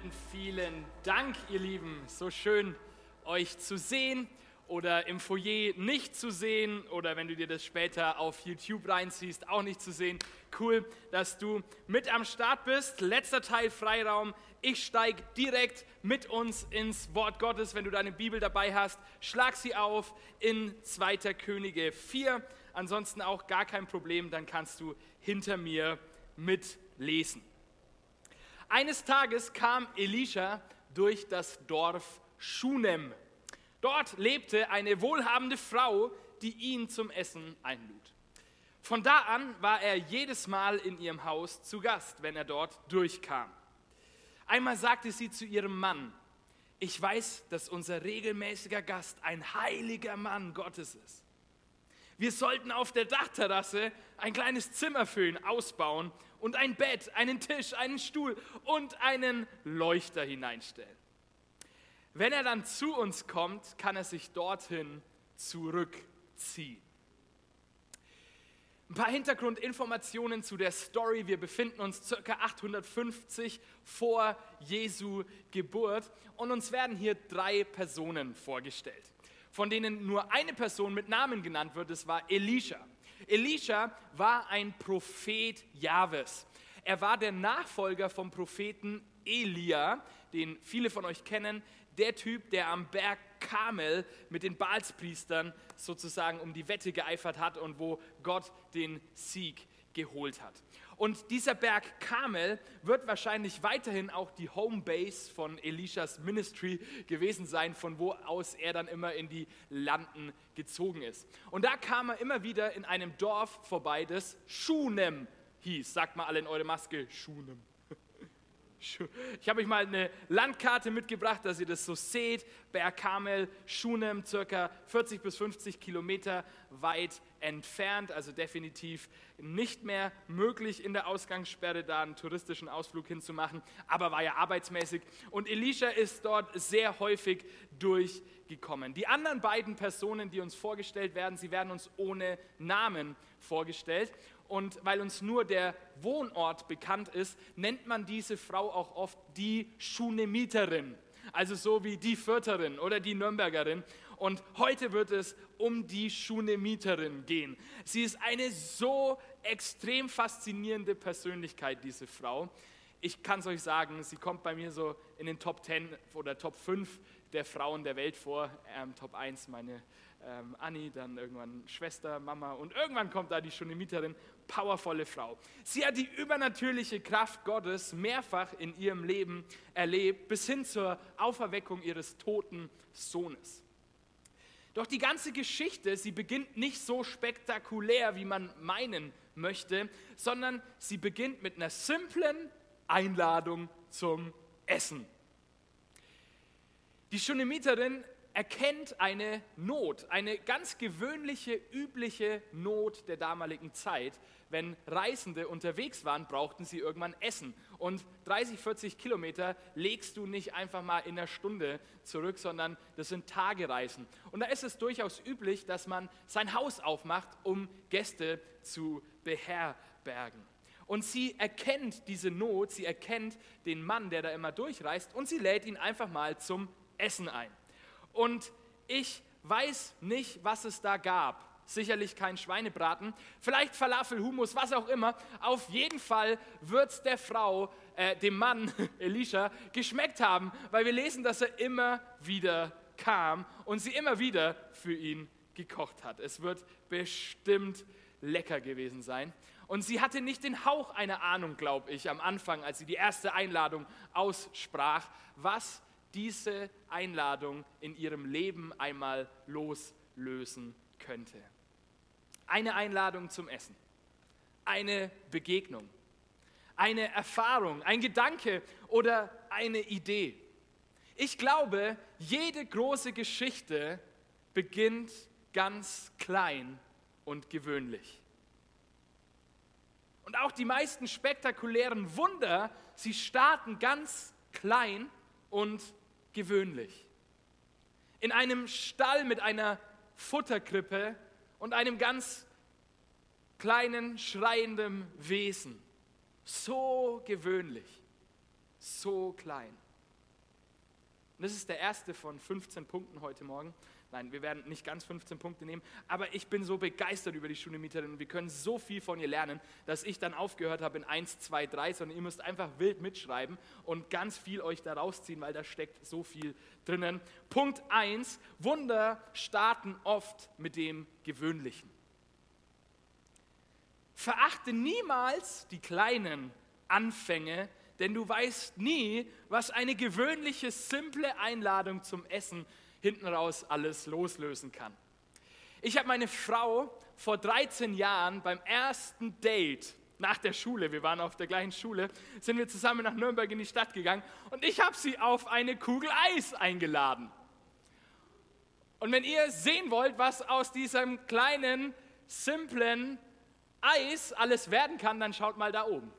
Vielen Dank, ihr Lieben. So schön, euch zu sehen oder im Foyer nicht zu sehen oder wenn du dir das später auf YouTube reinziehst, auch nicht zu sehen. Cool, dass du mit am Start bist. Letzter Teil Freiraum. Ich steige direkt mit uns ins Wort Gottes. Wenn du deine Bibel dabei hast, schlag sie auf in 2. Könige 4. Ansonsten auch gar kein Problem, dann kannst du hinter mir mitlesen. Eines Tages kam Elisha durch das Dorf Schunem. Dort lebte eine wohlhabende Frau, die ihn zum Essen einlud. Von da an war er jedes Mal in ihrem Haus zu Gast, wenn er dort durchkam. Einmal sagte sie zu ihrem Mann: Ich weiß, dass unser regelmäßiger Gast ein heiliger Mann Gottes ist. Wir sollten auf der Dachterrasse ein kleines Zimmer für ihn ausbauen und ein Bett, einen Tisch, einen Stuhl und einen Leuchter hineinstellen. Wenn er dann zu uns kommt, kann er sich dorthin zurückziehen. Ein paar Hintergrundinformationen zu der Story. Wir befinden uns ca. 850 vor Jesu Geburt und uns werden hier 3 Personen vorgestellt, von denen nur eine Person mit Namen genannt wird, das war Elisha. Elisha war ein Prophet Jahwes. Er war der Nachfolger vom Propheten Elia, den viele von euch kennen, der Typ, der am Berg Karmel mit den Baalspriestern sozusagen um die Wette geeifert hat und wo Gott den Sieg geholt hat. Und dieser Berg Karmel wird wahrscheinlich weiterhin auch die Homebase von Elishas Ministry gewesen sein, von wo aus er dann immer in die Landen gezogen ist. Und da kam er immer wieder in einem Dorf vorbei, das Schunem hieß. Sagt mal alle in eure Maske, Schunem. Ich habe euch mal eine Landkarte mitgebracht, dass ihr das so seht. Berg Karmel, Schunem, circa 40 bis 50 Kilometer weit entfernt, also definitiv nicht mehr möglich in der Ausgangssperre da einen touristischen Ausflug hinzumachen, aber war ja arbeitsmäßig und Elisha ist dort sehr häufig durchgekommen. Die anderen beiden Personen, die uns vorgestellt werden, sie werden uns ohne Namen vorgestellt. Und weil uns nur der Wohnort bekannt ist, nennt man diese Frau auch oft die Schunemiterin. Also so wie die Fürtherin oder die Nürnbergerin. Und heute wird es um die Schunemiterin gehen. Sie ist eine so extrem faszinierende Persönlichkeit, diese Frau. Ich kann es euch sagen, sie kommt bei mir so in den Top 10 oder Top 5 der Frauen der Welt vor. Top 1 meine Anni, dann irgendwann Schwester, Mama und irgendwann kommt da die Schunemiterin, powervolle Frau. Sie hat die übernatürliche Kraft Gottes mehrfach in ihrem Leben erlebt, bis hin zur Auferweckung ihres toten Sohnes. Doch die ganze Geschichte, sie beginnt nicht so spektakulär, wie man meinen möchte, sondern sie beginnt mit einer simplen Einladung zum Essen. Die Schunemiterin erkennt eine Not, eine ganz gewöhnliche, übliche Not der damaligen Zeit. Wenn Reisende unterwegs waren, brauchten sie irgendwann Essen. Und 30, 40 Kilometer legst du nicht einfach mal in einer Stunde zurück, sondern das sind Tagereisen. Und da ist es durchaus üblich, dass man sein Haus aufmacht, um Gäste zu beherbergen. Und sie erkennt diese Not, sie erkennt den Mann, der da immer durchreist und sie lädt ihn einfach mal zum Essen ein. Und ich weiß nicht, was es da gab. Sicherlich kein Schweinebraten, vielleicht Falafel, Hummus, was auch immer. Auf jeden Fall wird es der Frau, dem Mann, Elisha, geschmeckt haben, weil wir lesen, dass er immer wieder kam und sie immer wieder für ihn gekocht hat. Es wird bestimmt lecker gewesen sein. Und sie hatte nicht den Hauch einer Ahnung, glaube ich, am Anfang, als sie die erste Einladung aussprach, was diese Einladung in ihrem Leben einmal loslösen könnte. Eine Einladung zum Essen, eine Begegnung, eine Erfahrung, ein Gedanke oder eine Idee. Ich glaube, jede große Geschichte beginnt ganz klein und gewöhnlich. Und auch die meisten spektakulären Wunder, sie starten ganz klein und gewöhnlich. In einem Stall mit einer Futterkrippe und einem ganz kleinen, schreienden Wesen. So gewöhnlich, so klein. Und das ist der erste von 15 Punkten heute Morgen. Nein, wir werden nicht ganz 15 Punkte nehmen, aber ich bin so begeistert über die Schunemieterin und wir können so viel von ihr lernen, dass ich dann aufgehört habe in 1, 2, 3, sondern ihr müsst einfach wild mitschreiben und ganz viel euch da rausziehen, weil da steckt so viel drinnen. Punkt 1, Wunder starten oft mit dem Gewöhnlichen. Verachte niemals die kleinen Anfänge, denn du weißt nie, was eine gewöhnliche, simple Einladung zum Essen hinten raus alles loslösen kann. Ich habe meine Frau vor 13 Jahren beim ersten Date nach der Schule, wir waren auf der gleichen Schule, sind wir zusammen nach Nürnberg in die Stadt gegangen und ich habe sie auf eine Kugel Eis eingeladen. Und wenn ihr sehen wollt, was aus diesem kleinen, simplen Eis alles werden kann, dann schaut mal da oben.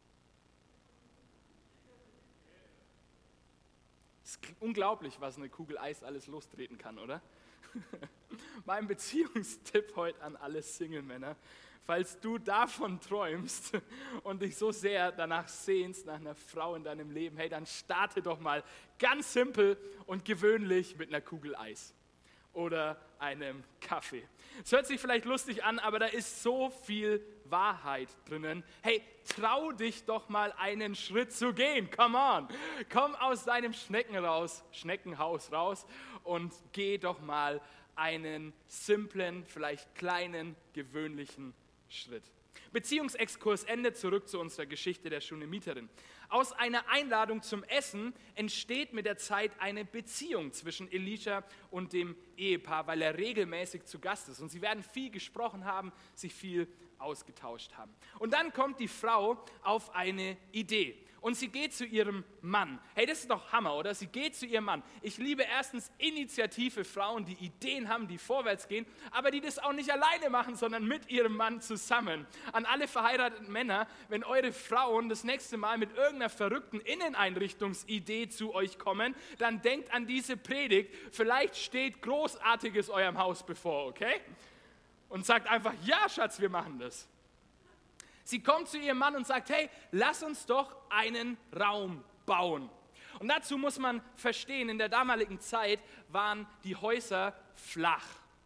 Es ist unglaublich, was eine Kugel Eis alles lostreten kann, oder? Mein Beziehungstipp heute an alle Single-Männer: Falls du davon träumst und dich so sehr danach sehnst, nach einer Frau in deinem Leben, hey, dann starte doch mal ganz simpel und gewöhnlich mit einer Kugel Eis oder einem Kaffee. Es hört sich vielleicht lustig an, aber da ist so viel Wahrheit drinnen. Hey, trau dich doch mal einen Schritt zu gehen. Come on. Komm aus deinem Schneckenhaus raus und geh doch mal einen simplen, vielleicht kleinen, gewöhnlichen Schritt. Beziehungsexkurs Ende, zurück zu unserer Geschichte der Schunemiterin. Aus einer Einladung zum Essen entsteht mit der Zeit eine Beziehung zwischen Elisha und dem Ehepaar, weil er regelmäßig zu Gast ist. Und sie werden viel gesprochen haben, sich viel ausgetauscht haben. Und dann kommt die Frau auf eine Idee. Und sie geht zu ihrem Mann. Hey, das ist doch Hammer, oder? Sie geht zu ihrem Mann. Ich liebe erstens initiative Frauen, die Ideen haben, die vorwärts gehen, aber die das auch nicht alleine machen, sondern mit ihrem Mann zusammen. An alle verheirateten Männer, wenn eure Frauen das nächste Mal mit irgendeiner verrückten Inneneinrichtungsidee zu euch kommen, dann denkt an diese Predigt. Vielleicht steht Großartiges eurem Haus bevor, okay? Und sagt einfach, ja, Schatz, wir machen das. Sie kommt zu ihrem Mann und sagt, hey, lass uns doch einen Raum bauen. Und dazu muss man verstehen, in der damaligen Zeit waren die Häuser flach.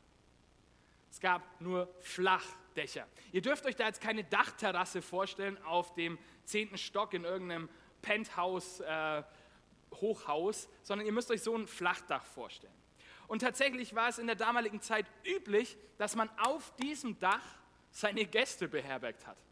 Es gab nur Flachdächer. Ihr dürft euch da jetzt keine Dachterrasse vorstellen auf dem 10. Stock in irgendeinem Penthouse, Hochhaus, sondern ihr müsst euch so ein Flachdach vorstellen. Und tatsächlich war es in der damaligen Zeit üblich, dass man auf diesem Dach seine Gäste beherbergt hat.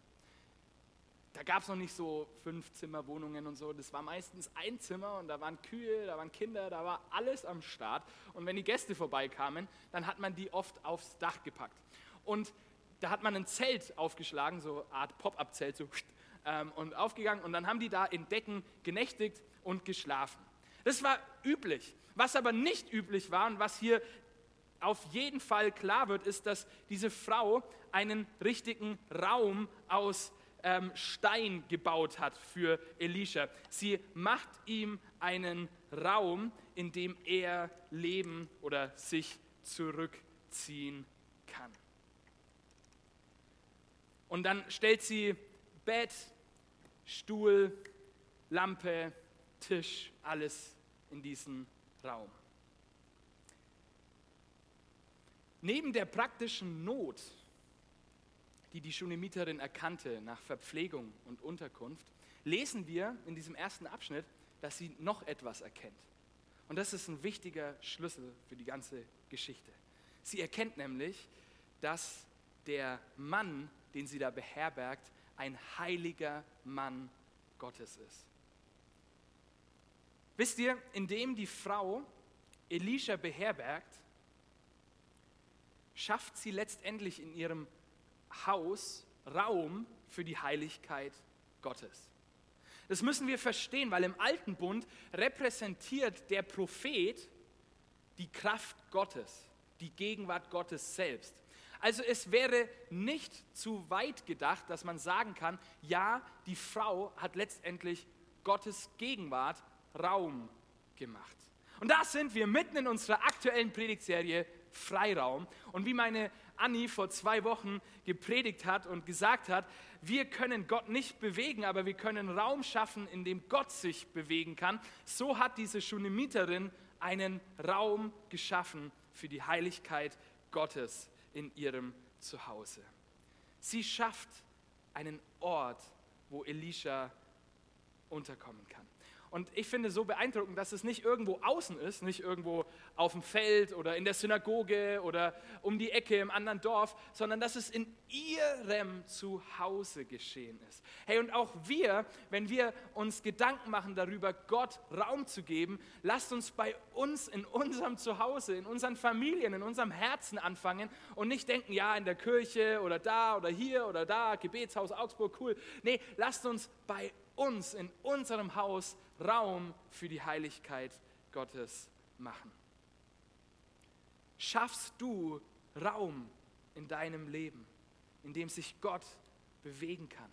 Da gab es noch nicht so 5-Zimmer-Wohnungen und so, das war meistens ein Zimmer und da waren Kühe, da waren Kinder, da war alles am Start. Und wenn die Gäste vorbeikamen, dann hat man die oft aufs Dach gepackt. Und da hat man ein Zelt aufgeschlagen, so eine Art Pop-up-Zelt, so, und aufgegangen und dann haben die da in Decken genächtigt und geschlafen. Das war üblich. Was aber nicht üblich war und was hier auf jeden Fall klar wird, ist, dass diese Frau einen richtigen Raum aus Stein gebaut hat für Elisha. Sie macht ihm einen Raum, in dem er leben oder sich zurückziehen kann. Und dann stellt sie Bett, Stuhl, Lampe, Tisch, alles in diesen Raum. Neben der praktischen Not, die die Schunemiterin erkannte nach Verpflegung und Unterkunft, lesen wir in diesem ersten Abschnitt, dass sie noch etwas erkennt. Und das ist ein wichtiger Schlüssel für die ganze Geschichte. Sie erkennt nämlich, dass der Mann, den sie da beherbergt, ein heiliger Mann Gottes ist. Wisst ihr, indem die Frau Elisha beherbergt, schafft sie letztendlich in ihrem Haus Raum für die Heiligkeit Gottes. Das müssen wir verstehen, weil im Alten Bund repräsentiert der Prophet die Kraft Gottes, die Gegenwart Gottes selbst. Also es wäre nicht zu weit gedacht, dass man sagen kann, ja, die Frau hat letztendlich Gottes Gegenwart Raum gemacht. Und da sind wir mitten in unserer aktuellen Predigtserie Freiraum. Und wie meine Anni vor 2 Wochen gepredigt hat und gesagt hat, wir können Gott nicht bewegen, aber wir können Raum schaffen, in dem Gott sich bewegen kann. So hat diese Shunammiterin einen Raum geschaffen für die Heiligkeit Gottes in ihrem Zuhause. Sie schafft einen Ort, wo Elisha unterkommen kann. Und ich finde so beeindruckend, dass es nicht irgendwo außen ist, nicht irgendwo auf dem Feld oder in der Synagoge oder um die Ecke im anderen Dorf, sondern dass es in ihrem Zuhause geschehen ist. Hey, und auch wir, wenn wir uns Gedanken machen darüber, Gott Raum zu geben, lasst uns bei uns in unserem Zuhause, in unseren Familien, in unserem Herzen anfangen und nicht denken, ja, in der Kirche oder da oder hier oder da, Gebetshaus Augsburg, cool. Nee, lasst uns bei uns in unserem Haus Raum für die Heiligkeit Gottes machen. Schaffst du Raum in deinem Leben, in dem sich Gott bewegen kann?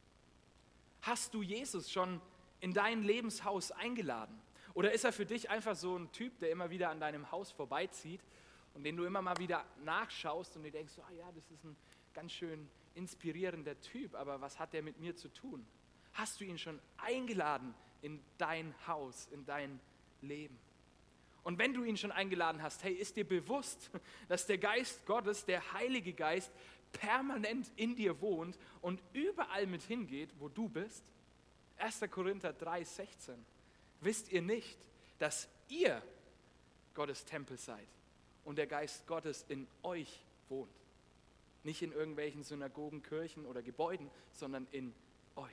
Hast du Jesus schon in dein Lebenshaus eingeladen? Oder ist er für dich einfach so ein Typ, der immer wieder an deinem Haus vorbeizieht und den du immer mal wieder nachschaust und dir denkst, ah ja, das ist ein ganz schön inspirierender Typ, aber was hat der mit mir zu tun? Hast du ihn schon eingeladen in dein Haus, in dein Leben? Und wenn du ihn schon eingeladen hast, hey, ist dir bewusst, dass der Geist Gottes, der Heilige Geist, permanent in dir wohnt und überall mit hingeht, wo du bist? 1. Korinther 3,16. Wisst ihr nicht, dass ihr Gottes Tempel seid und der Geist Gottes in euch wohnt? Nicht in irgendwelchen Synagogen, Kirchen oder Gebäuden, sondern in euch.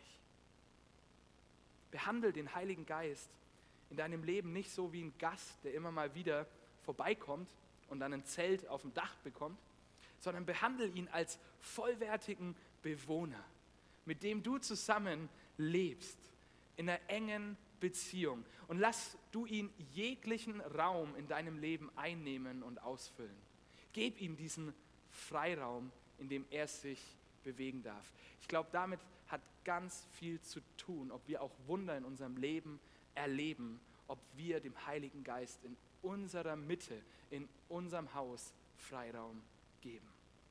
Behandle den Heiligen Geist in deinem Leben nicht so wie ein Gast, der immer mal wieder vorbeikommt und dann ein Zelt auf dem Dach bekommt, sondern behandle ihn als vollwertigen Bewohner, mit dem du zusammen lebst, in einer engen Beziehung. Und lass du ihn jeglichen Raum in deinem Leben einnehmen und ausfüllen. Gib ihm diesen Freiraum, in dem er sich bewegen darf. Ich glaube, damit hat ganz viel zu tun, ob wir auch Wunder in unserem Leben erleben, ob wir dem Heiligen Geist in unserer Mitte, in unserem Haus Freiraum geben.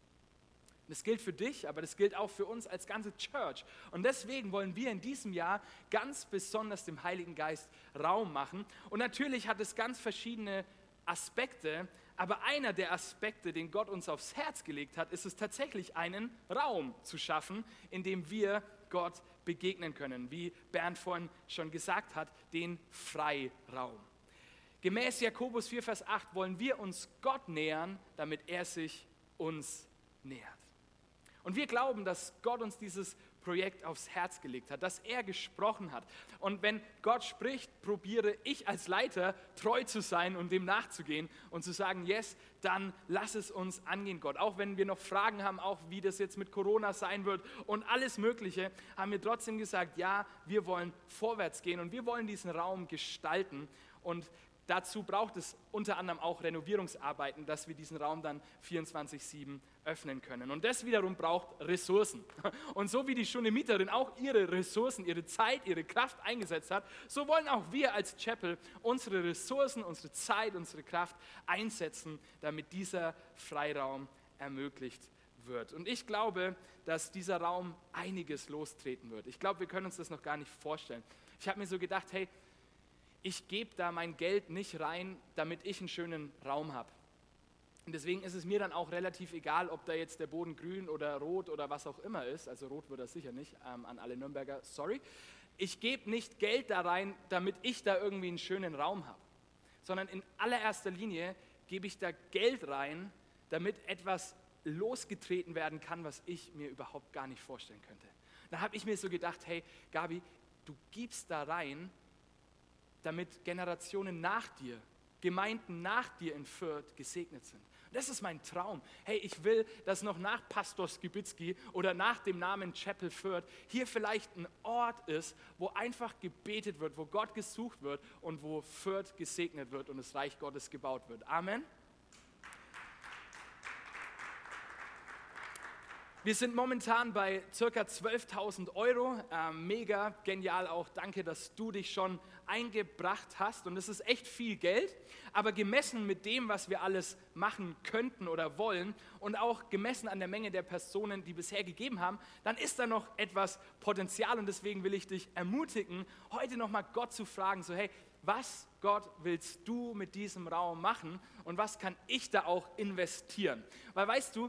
Das gilt für dich, aber das gilt auch für uns als ganze Church. Und deswegen wollen wir in diesem Jahr ganz besonders dem Heiligen Geist Raum machen. Und natürlich hat es ganz verschiedene Aspekte, aber einer der Aspekte, den Gott uns aufs Herz gelegt hat, ist es tatsächlich, einen Raum zu schaffen, in dem wir Gott begegnen können, wie Bernd vorhin schon gesagt hat, den Freiraum. Gemäß Jakobus 4, Vers 8 wollen wir uns Gott nähern, damit er sich uns nähert. Und wir glauben, dass Gott uns dieses Projekt aufs Herz gelegt hat, dass er gesprochen hat. Und wenn Gott spricht, probiere ich als Leiter treu zu sein und dem nachzugehen und zu sagen, yes, dann lass es uns angehen, Gott. Auch wenn wir noch Fragen haben, auch wie das jetzt mit Corona sein wird und alles Mögliche, haben wir trotzdem gesagt, ja, wir wollen vorwärts gehen und wir wollen diesen Raum gestalten. Und dazu braucht es unter anderem auch Renovierungsarbeiten, dass wir diesen Raum dann 24/7 öffnen können. Und das wiederum braucht Ressourcen. Und so wie die Shunammiterin auch ihre Ressourcen, ihre Zeit, ihre Kraft eingesetzt hat, so wollen auch wir als Chapel unsere Ressourcen, unsere Zeit, unsere Kraft einsetzen, damit dieser Freiraum ermöglicht wird. Und ich glaube, dass dieser Raum einiges lostreten wird. Ich glaube, wir können uns das noch gar nicht vorstellen. Ich habe mir so gedacht, hey, ich gebe da mein Geld nicht rein, damit ich einen schönen Raum habe. Und deswegen ist es mir dann auch relativ egal, ob da jetzt der Boden grün oder rot oder was auch immer ist. Also rot wird das sicher nicht, an alle Nürnberger, sorry. Ich gebe nicht Geld da rein, damit ich da irgendwie einen schönen Raum habe. Sondern in allererster Linie gebe ich da Geld rein, damit etwas losgetreten werden kann, was ich mir überhaupt gar nicht vorstellen könnte. Da habe ich mir so gedacht, hey Gabi, du gibst da rein, damit Generationen nach dir, Gemeinden nach dir in Fürth gesegnet sind. Das ist mein Traum. Hey, ich will, dass noch nach Pastor Skibitzky oder nach dem Namen Chapel Fürth hier vielleicht ein Ort ist, wo einfach gebetet wird, wo Gott gesucht wird und wo Fürth gesegnet wird und das Reich Gottes gebaut wird. Amen. Wir sind momentan bei ca. 12.000 Euro. Mega genial auch. Danke, dass du dich schon eingebracht hast. Und das ist echt viel Geld. Aber gemessen mit dem, was wir alles machen könnten oder wollen und auch gemessen an der Menge der Personen, die bisher gegeben haben, dann ist da noch etwas Potenzial. Und deswegen will ich dich ermutigen, heute nochmal Gott zu fragen, so hey, was, Gott, willst du mit diesem Raum machen und was kann ich da auch investieren? Weil weißt du,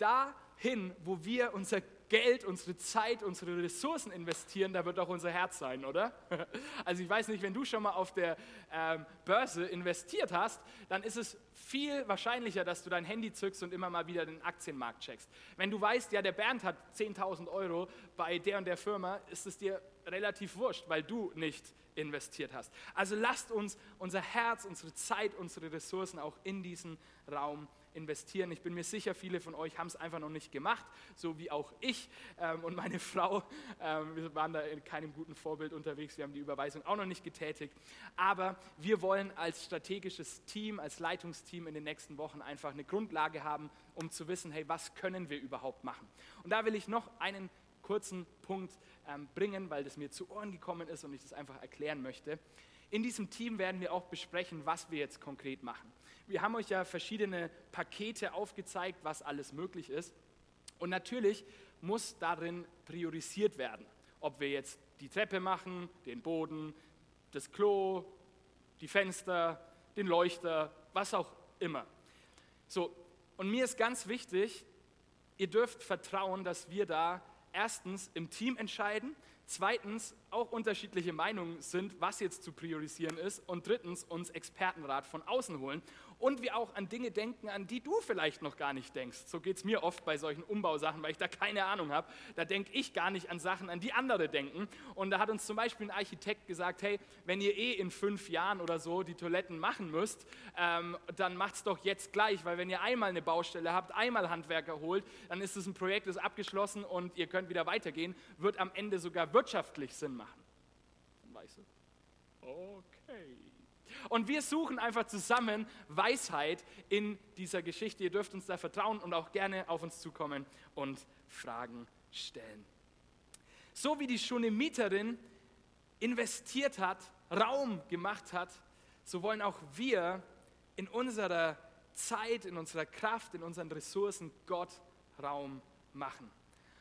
dahin, wo wir unser Geld, unsere Zeit, unsere Ressourcen investieren, da wird auch unser Herz sein, oder? Also ich weiß nicht, wenn du schon mal auf der Börse investiert hast, dann ist es viel wahrscheinlicher, dass du dein Handy zückst und immer mal wieder den Aktienmarkt checkst. Wenn du weißt, ja, der Bernd hat 10.000 Euro bei der und der Firma, ist es dir relativ wurscht, weil du nicht investiert hast. Also lasst uns unser Herz, unsere Zeit, unsere Ressourcen auch in diesen Raum investieren. Ich bin mir sicher, viele von euch haben es einfach noch nicht gemacht, so wie auch ich und meine Frau. Wir waren da in keinem guten Vorbild unterwegs, wir haben die Überweisung auch noch nicht getätigt. Aber wir wollen als strategisches Team, als Leitungsteam in den nächsten Wochen einfach eine Grundlage haben, um zu wissen, hey, was können wir überhaupt machen? Und da will ich noch einen kurzen Punkt bringen, weil das mir zu Ohren gekommen ist und ich das einfach erklären möchte. In diesem Team werden wir auch besprechen, was wir jetzt konkret machen. Wir haben euch ja verschiedene Pakete aufgezeigt, was alles möglich ist. Und natürlich muss darin priorisiert werden, ob wir jetzt die Treppe machen, den Boden, das Klo, die Fenster, den Leuchter, was auch immer. So, und mir ist ganz wichtig, ihr dürft vertrauen, dass wir da erstens im Team entscheiden, zweitens auch unterschiedliche Meinungen sind, was jetzt zu priorisieren ist und drittens uns Expertenrat von außen holen und wir auch an Dinge denken, an die du vielleicht noch gar nicht denkst. So geht es mir oft bei solchen Umbausachen, weil ich da keine Ahnung habe. Da denke ich gar nicht an Sachen, an die andere denken. Und da hat uns zum Beispiel ein Architekt gesagt, hey, wenn ihr in 5 Jahren oder so die Toiletten machen müsst, dann macht es doch jetzt gleich, weil wenn ihr einmal eine Baustelle habt, einmal Handwerker holt, dann ist es ein Projekt, das ist abgeschlossen und ihr könnt wieder weitergehen, wird am Ende sogar wirtschaftlich Sinn machen. Weißt du? Okay. Und wir suchen einfach zusammen Weisheit in dieser Geschichte. Ihr dürft uns da vertrauen und auch gerne auf uns zukommen und Fragen stellen. So wie die Schunamiterin investiert hat, Raum gemacht hat, so wollen auch wir in unserer Zeit, in unserer Kraft, in unseren Ressourcen Gott Raum machen.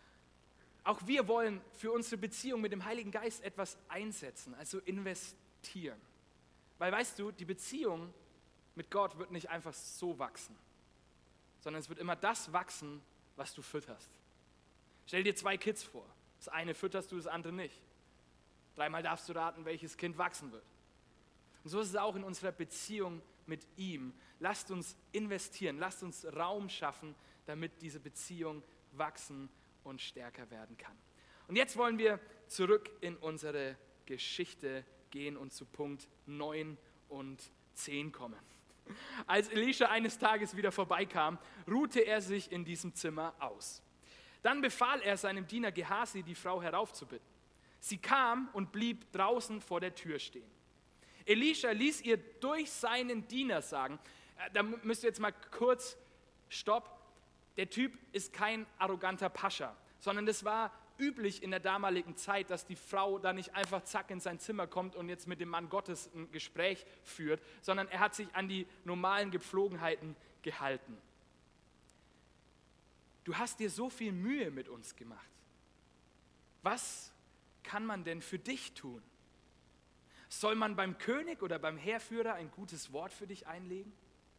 Auch wir wollen für unsere Beziehung mit dem Heiligen Geist etwas einsetzen, also investieren. Weil weißt du, die Beziehung mit Gott wird nicht einfach so wachsen, sondern es wird immer das wachsen, was du fütterst. Stell dir 2 Kids vor. Das eine fütterst du, das andere nicht. 3-mal darfst du raten, welches Kind wachsen wird. Und so ist es auch in unserer Beziehung mit ihm. Lasst uns investieren, lasst uns Raum schaffen, damit diese Beziehung wachsen und stärker werden kann. Und jetzt wollen wir zurück in unsere Geschichte gehen und zu Punkt 9 und 10 kommen. Als Elisha eines Tages wieder vorbeikam, ruhte er sich in diesem Zimmer aus. Dann befahl er seinem Diener Gehasi, die Frau heraufzubitten. Sie kam und blieb draußen vor der Tür stehen. Elisha ließ ihr durch seinen Diener sagen, da müsst ihr jetzt mal kurz, stopp, der Typ ist kein arroganter Pascha, sondern das war üblich in der damaligen Zeit, dass die Frau da nicht einfach zack in sein Zimmer kommt und jetzt mit dem Mann Gottes ein Gespräch führt, sondern er hat sich an die normalen Gepflogenheiten gehalten. Du hast dir so viel Mühe mit uns gemacht. Was kann man denn für dich tun? Soll man beim König oder beim Heerführer ein gutes Wort für dich einlegen?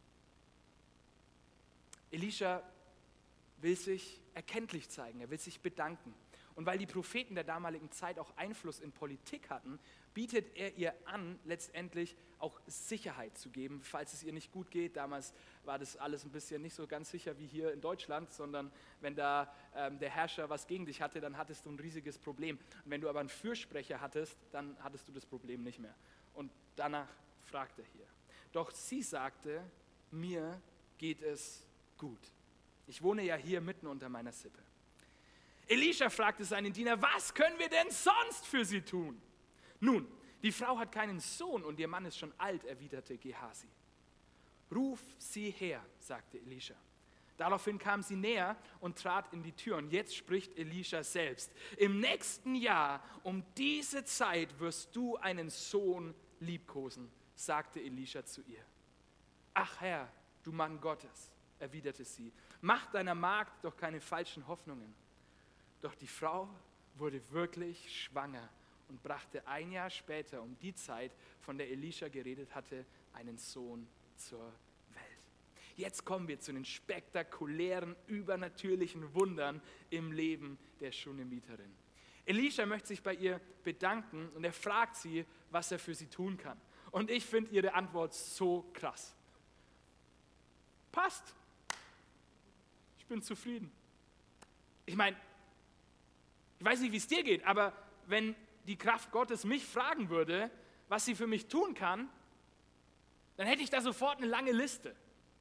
Elisha will sich erkenntlich zeigen, er will sich bedanken. Und weil die Propheten der damaligen Zeit auch Einfluss in Politik hatten, bietet er ihr an, letztendlich auch Sicherheit zu geben, falls es ihr nicht gut geht. Damals war das alles ein bisschen nicht so ganz sicher wie hier in Deutschland, sondern wenn da der Herrscher was gegen dich hatte, dann hattest du ein riesiges Problem. Und wenn du aber einen Fürsprecher hattest, dann hattest du das Problem nicht mehr. Und danach fragt er hier. Doch sie sagte, mir geht es gut. Ich wohne ja hier mitten unter meiner Sippe. Elisha fragte seinen Diener, was können wir denn sonst für sie tun? Nun, die Frau hat keinen Sohn und ihr Mann ist schon alt, erwiderte Gehasi. Ruf sie her, sagte Elisha. Daraufhin kam sie näher und trat in die Tür. Und jetzt spricht Elisha selbst: Im nächsten Jahr um diese Zeit wirst du einen Sohn liebkosen, sagte Elisha zu ihr. Ach Herr, du Mann Gottes, erwiderte sie, mach deiner Magd doch keine falschen Hoffnungen. Doch die Frau wurde wirklich schwanger und brachte ein Jahr später, um die Zeit, von der Elisha geredet hatte, einen Sohn zur Welt. Jetzt kommen wir zu den spektakulären, übernatürlichen Wundern im Leben der Shunemiterin. Elisha möchte sich bei ihr bedanken und er fragt sie, was er für sie tun kann. Und ich finde ihre Antwort so krass. Passt. Ich bin zufrieden. Ich meine, ich weiß nicht, wie es dir geht, aber wenn die Kraft Gottes mich fragen würde, was sie für mich tun kann, dann hätte ich da sofort eine lange Liste.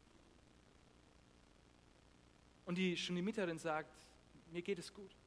Und die Shunemiterin sagt, mir geht es gut.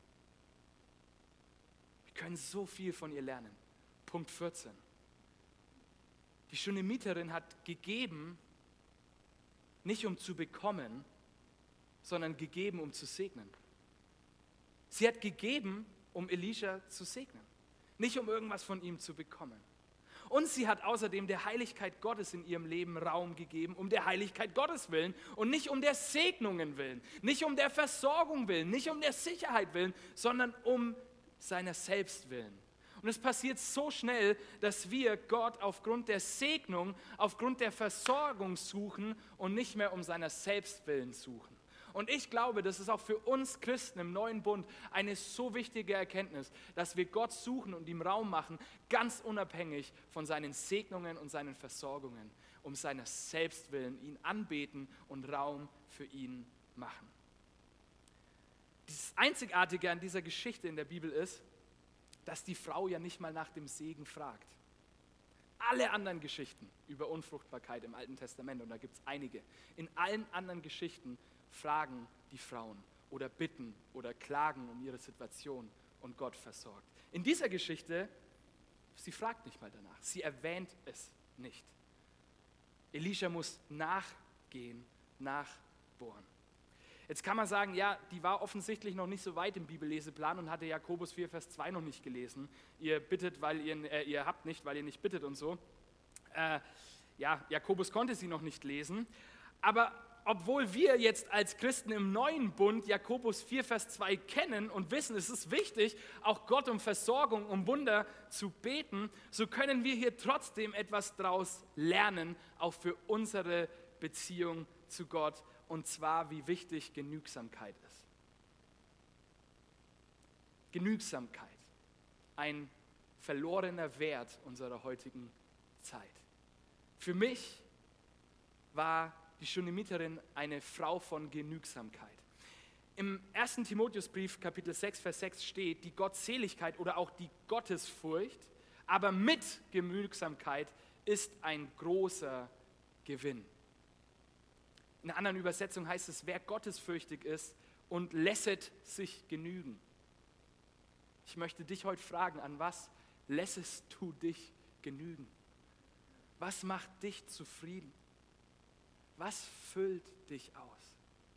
Wir können so viel von ihr lernen. Punkt 14. Die Shunemiterin hat gegeben, nicht um zu bekommen, sondern gegeben, um zu segnen. Sie hat gegeben, um Elisha zu segnen, nicht um irgendwas von ihm zu bekommen. Und sie hat außerdem der Heiligkeit Gottes in ihrem Leben Raum gegeben, um der Heiligkeit Gottes willen und nicht um der Segnungen willen, nicht um der Versorgung willen, nicht um der Sicherheit willen, sondern um seiner selbst willen. Und es passiert so schnell, dass wir Gott aufgrund der Segnung, aufgrund der Versorgung suchen und nicht mehr um seiner selbst willen suchen. Und ich glaube, das ist auch für uns Christen im neuen Bund eine so wichtige Erkenntnis, dass wir Gott suchen und ihm Raum machen, ganz unabhängig von seinen Segnungen und seinen Versorgungen, um seiner selbst willen, ihn anbeten und Raum für ihn machen. Das Einzigartige an dieser Geschichte in der Bibel ist, dass die Frau ja nicht mal nach dem Segen fragt. Alle anderen Geschichten über Unfruchtbarkeit im Alten Testament, und da gibt es einige, in allen anderen Geschichten fragen die Frauen oder bitten oder klagen um ihre Situation und Gott versorgt. In dieser Geschichte, sie fragt nicht mal danach, sie erwähnt es nicht. Elisha muss nachgehen, nachbohren. Jetzt kann man sagen, ja, die war offensichtlich noch nicht so weit im Bibelleseplan und hatte Jakobus 4, Vers 2 noch nicht gelesen. Ihr bittet, weil ihr habt nicht, weil ihr nicht bittet und so. Jakobus konnte sie noch nicht lesen. Aber obwohl wir jetzt als Christen im neuen Bund Jakobus 4, Vers 2 kennen und wissen, es ist wichtig, auch Gott um Versorgung, um Wunder zu beten, so können wir hier trotzdem etwas draus lernen, auch für unsere Beziehung zu Gott, und zwar, wie wichtig Genügsamkeit ist. Genügsamkeit, ein verlorener Wert unserer heutigen Zeit. Für mich war die Shunemiterin eine Frau von Genügsamkeit. Im 1. Timotheusbrief, Kapitel 6, Vers 6 steht, die Gottseligkeit oder auch die Gottesfurcht, aber mit Genügsamkeit ist ein großer Gewinn. In einer anderen Übersetzung heißt es, wer gottesfürchtig ist und lässet sich genügen. Ich möchte dich heute fragen, an was lässest du dich genügen? Was macht dich zufrieden? Was füllt dich aus?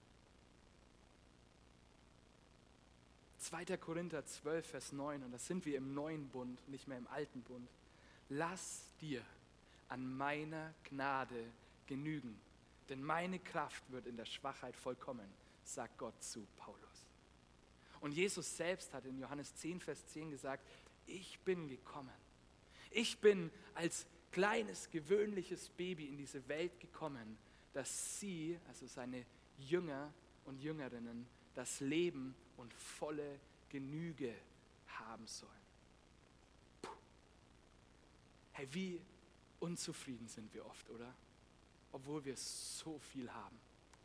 2. Korinther 12, Vers 9, und das sind wir im neuen Bund, nicht mehr im alten Bund. Lass dir an meiner Gnade genügen, denn meine Kraft wird in der Schwachheit vollkommen, sagt Gott zu Paulus. Und Jesus selbst hat in Johannes 10, Vers 10 gesagt, ich bin gekommen. Ich bin als kleines, gewöhnliches Baby in diese Welt gekommen, dass sie, also seine Jünger und Jüngerinnen, das Leben und volle Genüge haben sollen. Puh. Hey, wie unzufrieden sind wir oft, oder? Obwohl wir so viel haben.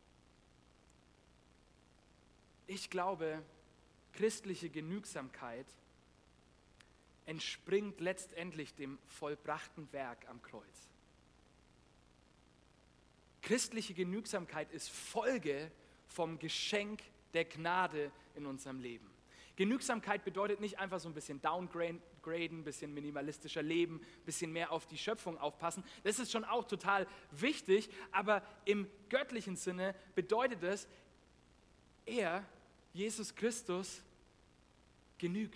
Ich glaube, christliche Genügsamkeit entspringt letztendlich dem vollbrachten Werk am Kreuz. Christliche Genügsamkeit ist Folge vom Geschenk der Gnade in unserem Leben. Genügsamkeit bedeutet nicht einfach so ein bisschen downgraden, ein bisschen minimalistischer leben, ein bisschen mehr auf die Schöpfung aufpassen. Das ist schon auch total wichtig, aber im göttlichen Sinne bedeutet es, Er, Jesus Christus, genügt.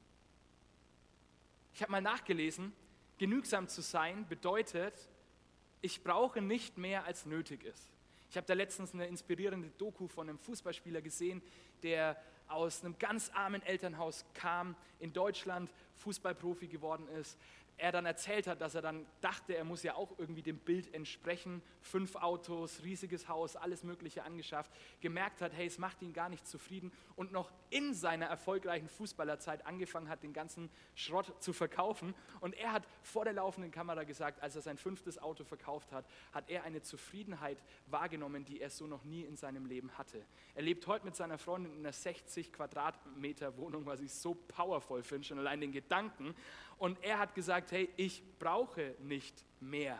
Ich habe mal nachgelesen, genügsam zu sein bedeutet, ich brauche nicht mehr, als nötig ist. Ich habe da letztens eine inspirierende Doku von einem Fußballspieler gesehen, der aus einem ganz armen Elternhaus kam, in Deutschland Fußballprofi geworden ist. Er dann erzählt hat, dass er dann dachte, er muss ja auch irgendwie dem Bild entsprechen. 5 Autos, riesiges Haus, alles Mögliche angeschafft. Gemerkt hat, hey, es macht ihn gar nicht zufrieden und noch in seiner erfolgreichen Fußballerzeit angefangen hat, den ganzen Schrott zu verkaufen. Und er hat vor der laufenden Kamera gesagt, als er sein 5. Auto verkauft hat, hat er eine Zufriedenheit wahrgenommen, die er so noch nie in seinem Leben hatte. Er lebt heute mit seiner Freundin in einer 60 Quadratmeter Wohnung, was ich so powerful finde, schon allein den Gedanken. Und er hat gesagt, hey, ich brauche nicht mehr.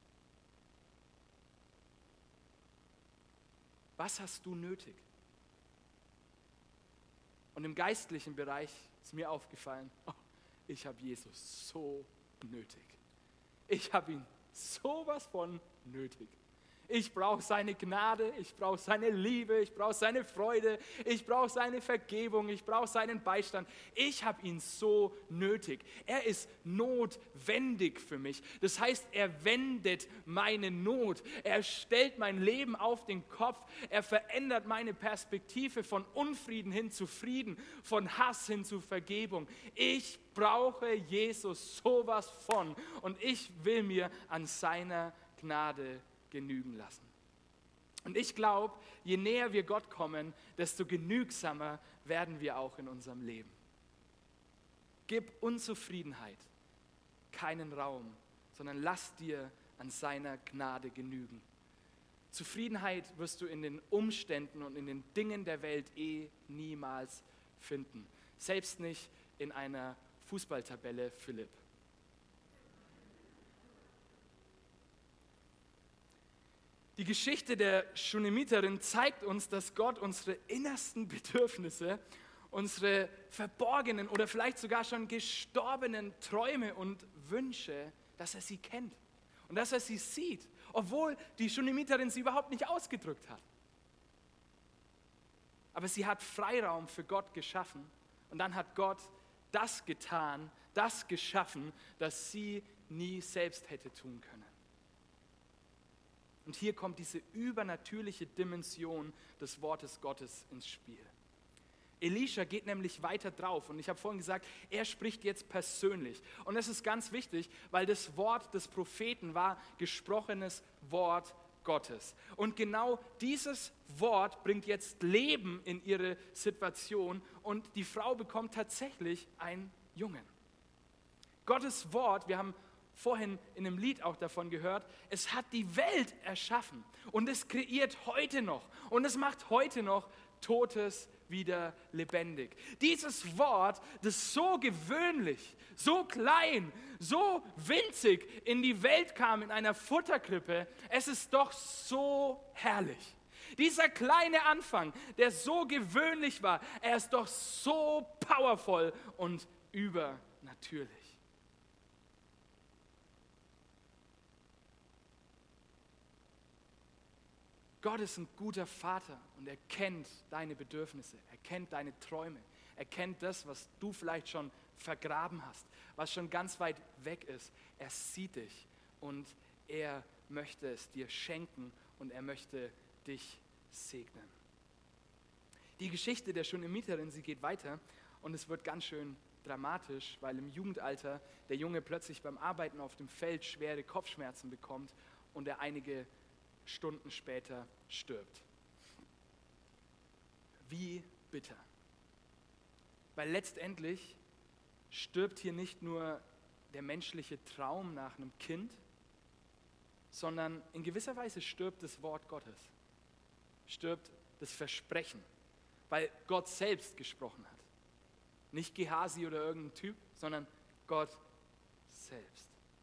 Was hast du nötig? Und im geistlichen Bereich ist mir aufgefallen, ich habe Jesus so nötig. Ich habe ihn sowas von nötig. Ich brauche seine Gnade, ich brauche seine Liebe, ich brauche seine Freude, ich brauche seine Vergebung, ich brauche seinen Beistand. Ich habe ihn so nötig. Er ist notwendig für mich. Das heißt, er wendet meine Not. Er stellt mein Leben auf den Kopf. Er verändert meine Perspektive von Unfrieden hin zu Frieden, von Hass hin zu Vergebung. Ich brauche Jesus sowas von und ich will mir an seiner Gnade genügen lassen. Und ich glaube, je näher wir Gott kommen, desto genügsamer werden wir auch in unserem Leben. Gib Unzufriedenheit keinen Raum, sondern lass dir an seiner Gnade genügen. Zufriedenheit wirst du in den Umständen und in den Dingen der Welt niemals finden. Selbst nicht in einer Fußballtabelle Philipp. Die Geschichte der Schunamiterin zeigt uns, dass Gott unsere innersten Bedürfnisse, unsere verborgenen oder vielleicht sogar schon gestorbenen Träume und Wünsche, dass er sie kennt und dass er sie sieht, obwohl die Schunamiterin sie überhaupt nicht ausgedrückt hat. Aber sie hat Freiraum für Gott geschaffen und dann hat Gott das getan, das geschaffen, das sie nie selbst hätte tun können. Und hier kommt diese übernatürliche Dimension des Wortes Gottes ins Spiel. Elisha geht nämlich weiter drauf und ich habe vorhin gesagt, er spricht jetzt persönlich. Und das ist ganz wichtig, weil das Wort des Propheten war gesprochenes Wort Gottes. Und genau dieses Wort bringt jetzt Leben in ihre Situation und die Frau bekommt tatsächlich einen Jungen. Gottes Wort, wir haben vorhin in einem Lied auch davon gehört, es hat die Welt erschaffen und es kreiert heute noch und es macht heute noch Totes wieder lebendig. Dieses Wort, das so gewöhnlich, so klein, so winzig in die Welt kam in einer Futterkrippe, es ist doch so herrlich. Dieser kleine Anfang, der so gewöhnlich war, er ist doch so powerful und übernatürlich. Gott ist ein guter Vater und er kennt deine Bedürfnisse, er kennt deine Träume, er kennt das, was du vielleicht schon vergraben hast, was schon ganz weit weg ist. Er sieht dich und er möchte es dir schenken und er möchte dich segnen. Die Geschichte der Schunamiterin, sie geht weiter und es wird ganz schön dramatisch, weil im Jugendalter der Junge plötzlich beim Arbeiten auf dem Feld schwere Kopfschmerzen bekommt und er einige Stunden später stirbt. Wie bitter. Weil letztendlich stirbt hier nicht nur der menschliche Traum nach einem Kind, sondern in gewisser Weise stirbt das Wort Gottes. Stirbt das Versprechen, weil Gott selbst gesprochen hat. Nicht Gehasi oder irgendein Typ, sondern Gott selbst.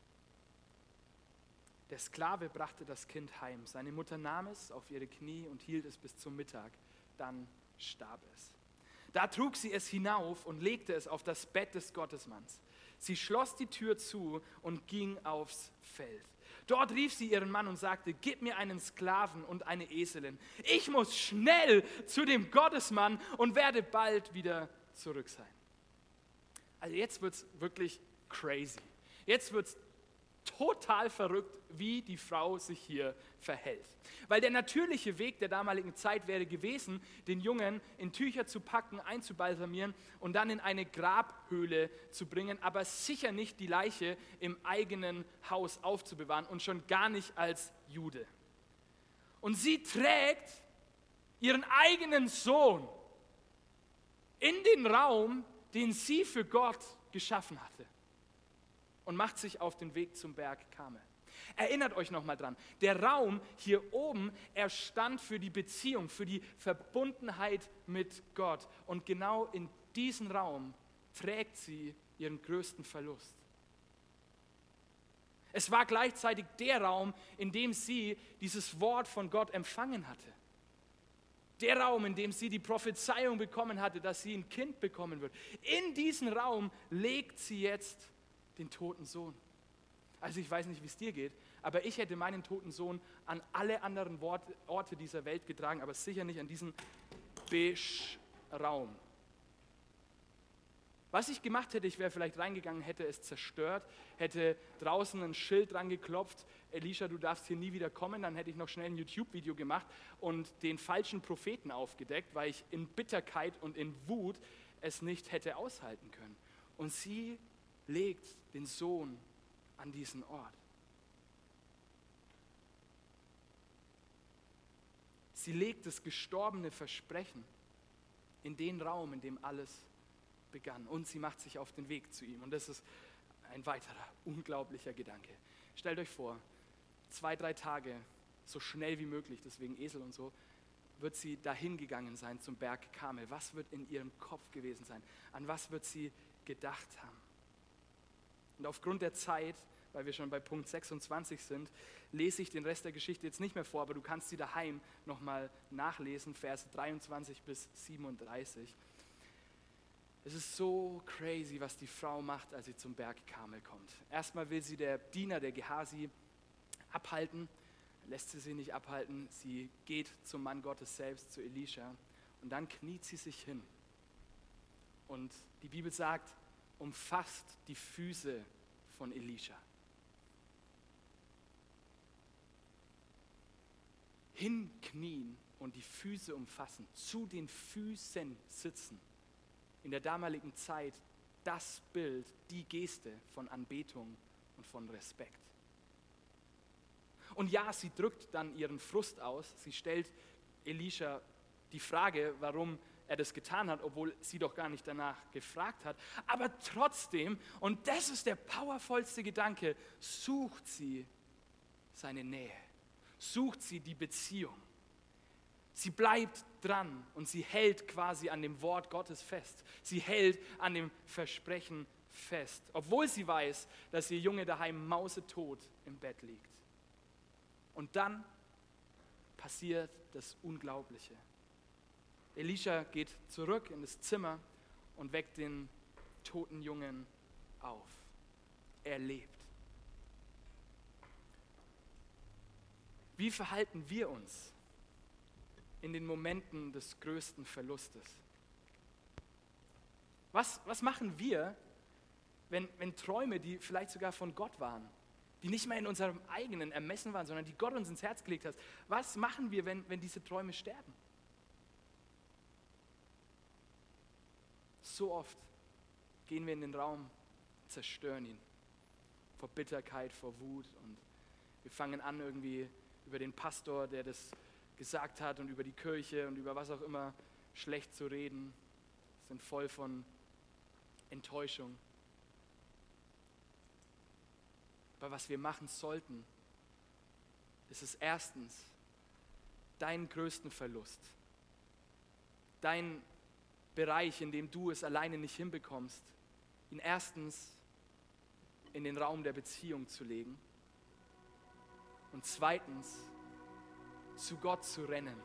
Der Sklave brachte das Kind heim. Seine Mutter nahm es auf ihre Knie und hielt es bis zum Mittag. Dann starb es. Da trug sie es hinauf und legte es auf das Bett des Gottesmanns. Sie schloss die Tür zu und ging aufs Feld. Dort rief sie ihren Mann und sagte, gib mir einen Sklaven und eine Eselin. Ich muss schnell zu dem Gottesmann und werde bald wieder zurück sein. Also jetzt wird es wirklich crazy. Jetzt wird es total verrückt, wie die Frau sich hier verhält. Weil der natürliche Weg der damaligen Zeit wäre gewesen, den Jungen in Tücher zu packen, einzubalsamieren und dann in eine Grabhöhle zu bringen, aber sicher nicht die Leiche im eigenen Haus aufzubewahren und schon gar nicht als Jude. Und sie trägt ihren eigenen Sohn in den Raum, den sie für Gott geschaffen hatte, und macht sich auf den Weg zum Berg Karmel. Erinnert euch nochmal dran, der Raum hier oben, er stand für die Beziehung, für die Verbundenheit mit Gott. Und genau in diesen Raum trägt sie ihren größten Verlust. Es war gleichzeitig der Raum, in dem sie dieses Wort von Gott empfangen hatte. Der Raum, in dem sie die Prophezeiung bekommen hatte, dass sie ein Kind bekommen wird. In diesen Raum legt sie jetzt den toten Sohn. Also ich weiß nicht, wie es dir geht, aber ich hätte meinen toten Sohn an alle anderen Orte dieser Welt getragen, aber sicher nicht an diesen Beige-Raum. Was ich gemacht hätte, ich wäre vielleicht reingegangen, hätte es zerstört, hätte draußen ein Schild dran geklopft, Elisha, du darfst hier nie wieder kommen, dann hätte ich noch schnell ein YouTube-Video gemacht und den falschen Propheten aufgedeckt, weil ich in Bitterkeit und in Wut es nicht hätte aushalten können. Und sie legt den Sohn an diesen Ort. Sie legt das gestorbene Versprechen in den Raum, in dem alles begann. Und sie macht sich auf den Weg zu ihm. Und das ist ein weiterer unglaublicher Gedanke. Stellt euch vor, 2-3 Tage, so schnell wie möglich, deswegen Esel und so, wird sie dahin gegangen sein zum Berg Karmel. Was wird in ihrem Kopf gewesen sein? An was wird sie gedacht haben? Und aufgrund der Zeit, weil wir schon bei Punkt 26 sind, lese ich den Rest der Geschichte jetzt nicht mehr vor, aber du kannst sie daheim nochmal nachlesen, Verse 23 bis 37. Es ist so crazy, was die Frau macht, als sie zum Berg Karmel kommt. Erstmal will sie der Diener, der Gehasi, abhalten, lässt sie nicht abhalten, sie geht zum Mann Gottes selbst, zu Elisha, und dann kniet sie sich hin. Und die Bibel sagt, umfasst die Füße von Elisha. Hinknien und die Füße umfassen, zu den Füßen sitzen. In der damaligen Zeit das Bild, die Geste von Anbetung und von Respekt. Und ja, sie drückt dann ihren Frust aus. Sie stellt Elisha die Frage, warum er das getan hat, obwohl sie doch gar nicht danach gefragt hat. Aber trotzdem, und das ist der powervollste Gedanke, sucht sie seine Nähe, sucht sie die Beziehung. Sie bleibt dran und sie hält quasi an dem Wort Gottes fest. Sie hält an dem Versprechen fest, obwohl sie weiß, dass ihr Junge daheim mausetot im Bett liegt. Und dann passiert das Unglaubliche. Elisha geht zurück in das Zimmer und weckt den toten Jungen auf. Er lebt. Wie verhalten wir uns in den Momenten des größten Verlustes? Was machen wir, wenn Träume, die vielleicht sogar von Gott waren, die nicht mehr in unserem eigenen Ermessen waren, sondern die Gott uns ins Herz gelegt hat, was machen wir, wenn diese Träume sterben? So oft gehen wir in den Raum, zerstören ihn vor Bitterkeit, vor Wut, und wir fangen an, irgendwie über den Pastor, der das gesagt hat, und über die Kirche und über was auch immer schlecht zu reden, sind voll von Enttäuschung. Aber was wir machen sollten, ist es erstens, deinen größten Verlust, dein Bereich, in dem du es alleine nicht hinbekommst, ihn erstens in den Raum der Beziehung zu legen und zweitens zu Gott zu rennen,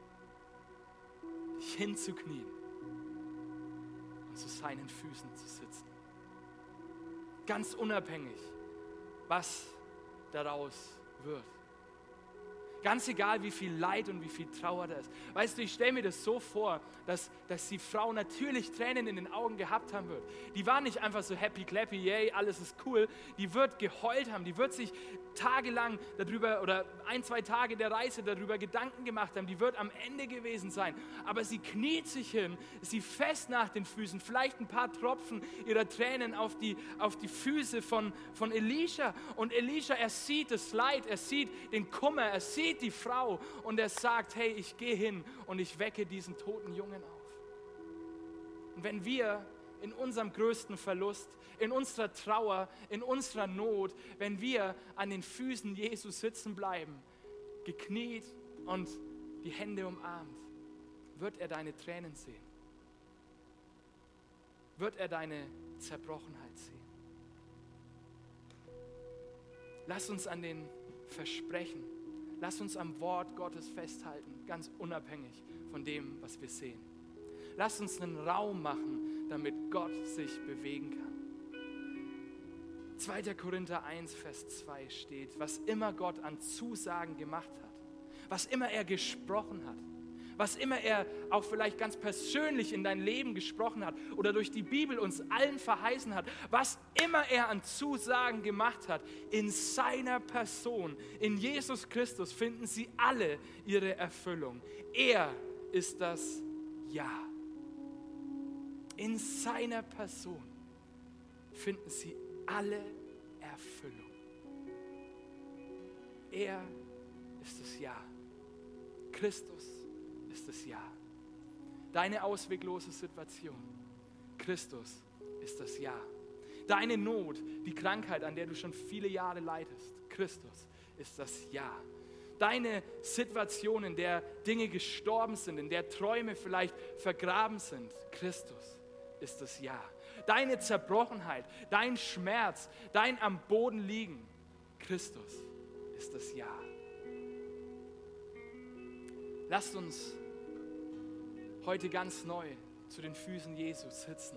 dich hinzuknien und zu seinen Füßen zu sitzen. Ganz unabhängig, was daraus wird. Ganz egal, wie viel Leid und wie viel Trauer da ist. Weißt du, ich stelle mir das so vor, dass die Frau natürlich Tränen in den Augen gehabt haben wird. Die war nicht einfach so happy, clappy, yay, alles ist cool. Die wird geheult haben, die wird sich tagelang darüber oder 1-2 Tage der Reise darüber Gedanken gemacht haben. Die wird am Ende gewesen sein. Aber sie kniet sich hin, sie fest nach den Füßen, vielleicht ein paar Tropfen ihrer Tränen auf die Füße von Elisha. Und Elisha, er sieht das Leid, er sieht den Kummer, er sieht die Frau und er sagt, hey, ich gehe hin und ich wecke diesen toten Jungen auf. Und wenn wir in unserem größten Verlust, in unserer Trauer, in unserer Not, wenn wir an den Füßen Jesus sitzen bleiben, gekniet und die Hände umarmt, wird er deine Tränen sehen. Wird er deine Zerbrochenheit sehen. Lass uns an den Versprechen, lass uns am Wort Gottes festhalten, ganz unabhängig von dem, was wir sehen. Lass uns einen Raum machen, damit Gott sich bewegen kann. 2. Korinther 1, Vers 2 steht, was immer Gott an Zusagen gemacht hat, was immer er gesprochen hat, was immer er auch vielleicht ganz persönlich in dein Leben gesprochen hat oder durch die Bibel uns allen verheißen hat, was immer er an Zusagen gemacht hat, in seiner Person, in Jesus Christus finden sie alle ihre Erfüllung. Er ist das Ja. In seiner Person finden sie alle Erfüllung. Er ist das Ja. Christus ist das Ja. Deine ausweglose Situation, Christus ist das Ja. Deine Not, die Krankheit, an der du schon viele Jahre leidest, Christus ist das Ja. Deine Situation, in der Dinge gestorben sind, in der Träume vielleicht vergraben sind, Christus ist das Ja. Deine Zerbrochenheit, dein Schmerz, dein am Boden liegen, Christus ist das Ja. Lasst uns heute ganz neu zu den Füßen Jesus sitzen.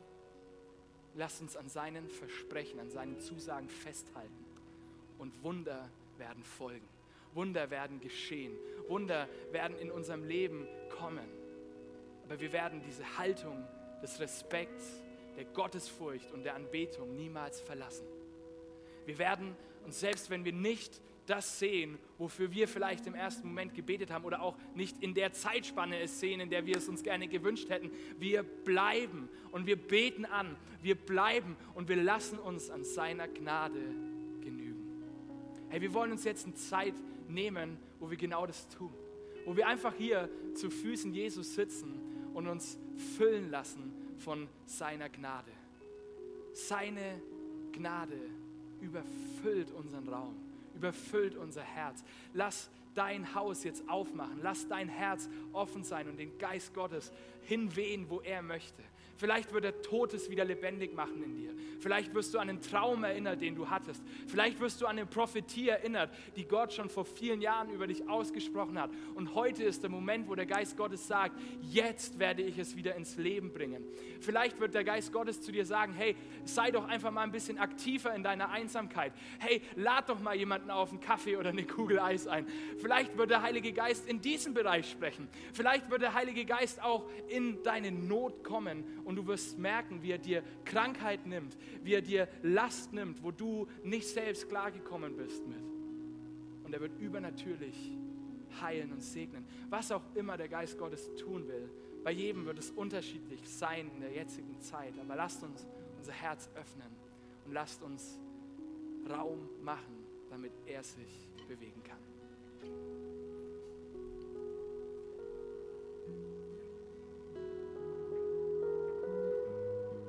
Lasst uns an seinen Versprechen, an seinen Zusagen festhalten und Wunder werden folgen. Wunder werden geschehen. Wunder werden in unserem Leben kommen. Aber wir werden diese Haltung des Respekts, der Gottesfurcht und der Anbetung niemals verlassen. Wir werden uns, selbst wenn wir nicht das sehen, wofür wir vielleicht im ersten Moment gebetet haben oder auch nicht in der Zeitspanne es sehen, in der wir es uns gerne gewünscht hätten, wir bleiben und wir beten an, wir bleiben und wir lassen uns an seiner Gnade genügen. Hey, wir wollen uns jetzt eine Zeit nehmen, wo wir genau das tun, wo wir einfach hier zu Füßen Jesus sitzen und uns füllen lassen von seiner Gnade. Seine Gnade überfüllt unseren Raum, überfüllt unser Herz. Lass dein Haus jetzt aufmachen, lass dein Herz offen sein und den Geist Gottes hinwehen, wo er möchte. Vielleicht wird er Totes wieder lebendig machen in dir. Vielleicht wirst du an einen Traum erinnert, den du hattest. Vielleicht wirst du an eine Prophetie erinnert, die Gott schon vor vielen Jahren über dich ausgesprochen hat. Und heute ist der Moment, wo der Geist Gottes sagt, jetzt werde ich es wieder ins Leben bringen. Vielleicht wird der Geist Gottes zu dir sagen, hey, sei doch einfach mal ein bisschen aktiver in deiner Einsamkeit. Hey, lad doch mal jemanden auf einen Kaffee oder eine Kugel Eis ein. Vielleicht wird der Heilige Geist in diesem Bereich sprechen. Vielleicht wird der Heilige Geist auch in deine Not kommen und du wirst merken, wie er dir Krankheit nimmt, wie er dir Last nimmt, wo du nicht selbst klargekommen bist mit. Und er wird übernatürlich heilen und segnen. Was auch immer der Geist Gottes tun will, bei jedem wird es unterschiedlich sein in der jetzigen Zeit. Aber lasst uns unser Herz öffnen und lasst uns Raum machen, damit er sich bewegen kann.